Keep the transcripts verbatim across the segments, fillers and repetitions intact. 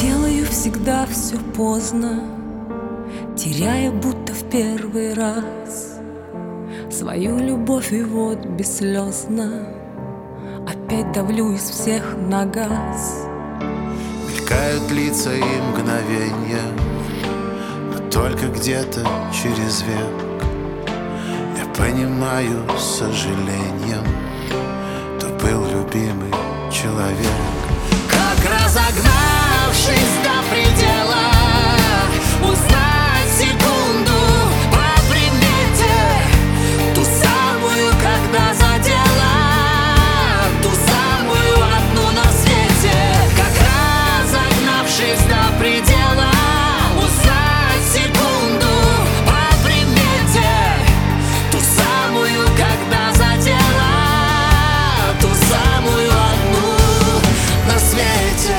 Делаю всегда все поздно, теряя будто в первый раз свою любовь, и вот бесслезно опять давлю из всех на газ. Мелькают лица и мгновенья, но только где-то через век я понимаю с сожалением, то был любимый человек. Как разогнавшись до предела, узнать секунду по примете, ту самую, когда задела, ту самую одну на свете. Как разогнавшись до предела, узнать секунду по примете, ту самую, когда задела, ту самую одну на свете.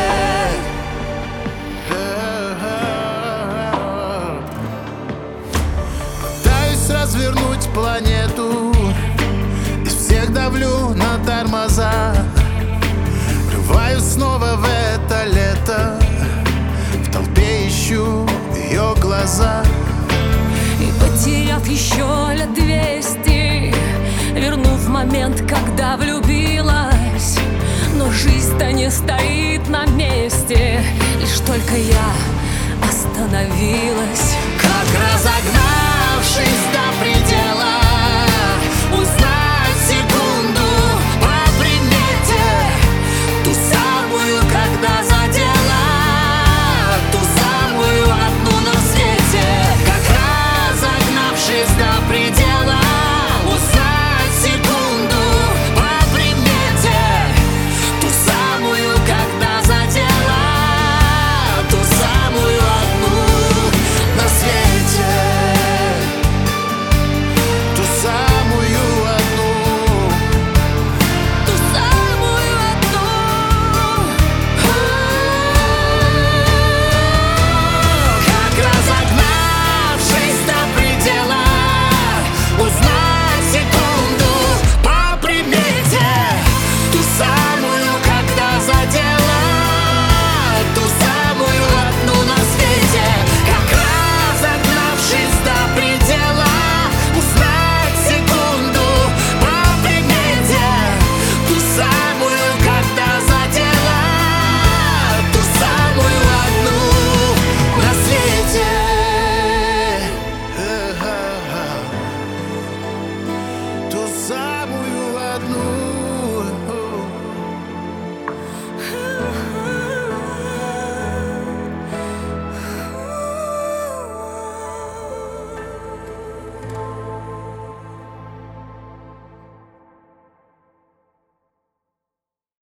Пытаюсь развернуть планету, из всех давлю на тормоза. Врываюсь снова в это лето, в толпе ищу ее глаза. И потеряв еще лет двести, вернув момент, когда влюбилась. Но жизнь-то не стоит на месте, лишь только я остановилась. Как разогнать